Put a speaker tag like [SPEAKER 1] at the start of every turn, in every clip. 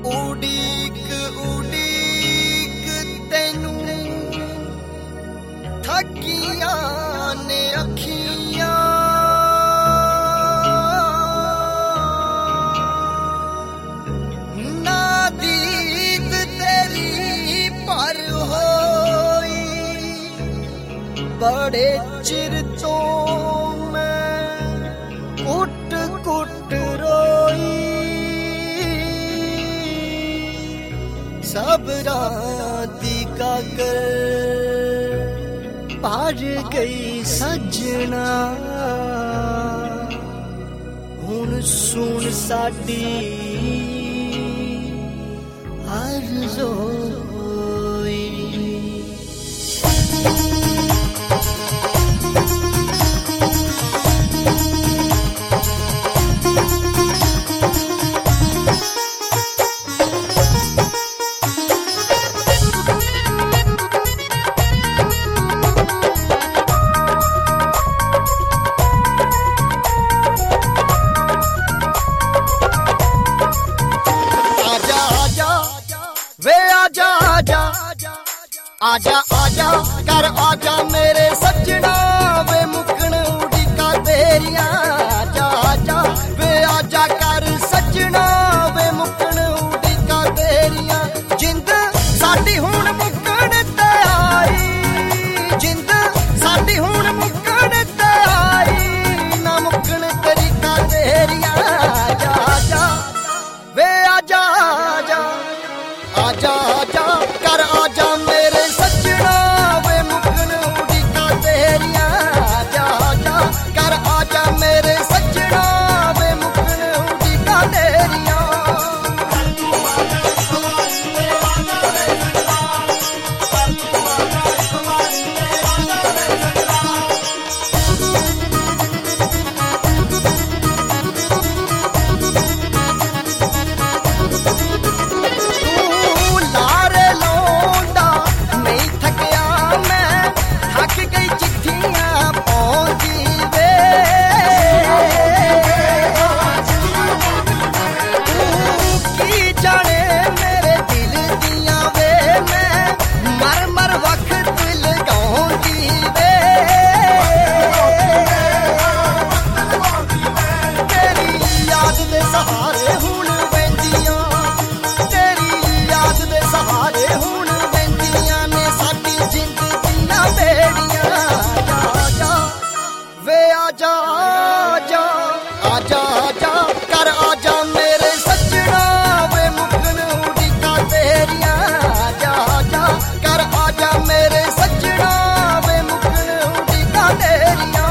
[SPEAKER 1] उड़ीक उड़ीक तेनू थकिया ने अखियां ना दीद तेरी पर होई बड़े चिर तो मैं कुट कुट रोई सबरा दी काकर पार गई सजना हुण सुन साडी अर्ज़ोई आजा आजा कर आजा मेरे सजना वे मुकन उड़ीका तेरिया आजा आजा वे आजा कर सजना वे मुकन उड़ीका तेरिया जिंद साडी हुण मुकन ते आई जिंद साडी हुण मुकन ते आई ना मुकन तरीका तेरिया आजा आजा वे आजा आजा आजा आजा कर आजा मेरे सजना वे मुकन उड़ीका तेरिया आजा आजा कर आजा मेरे सजना वे मुकन उड़ीका तेरिया सहारे हुण वेंदियां तेरी याद दे सहारे हुण वेंदियां ने साडी जिंदगियां बेड़ियां आजा आजा वे आजा आजा आजा आजा कर आजा मेरे सजना वे मुकन उड़ीका तेरिया आजा आजा कर आजा मेरे सजना वे मुकन उड़ीका तेरिया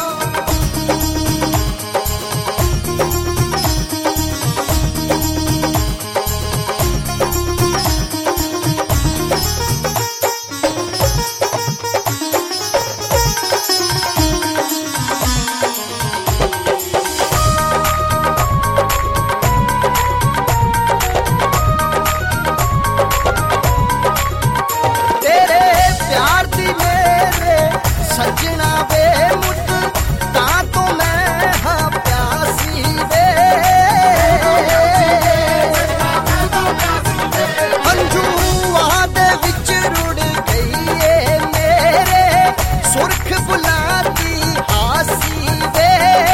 [SPEAKER 1] सजना वे मुट तां तो मैं हां प्यासी वे हंझूआं दे विच रुड़ गई ए मेरे सुरख बुलाती हासी वे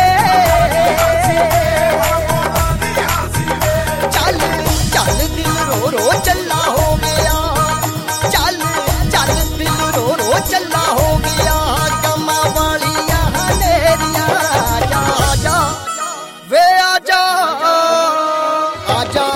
[SPEAKER 1] चल चल दिल रो रो चला हो गया चल चल दिल रो रो चला हो गया आजा वे आजा आजा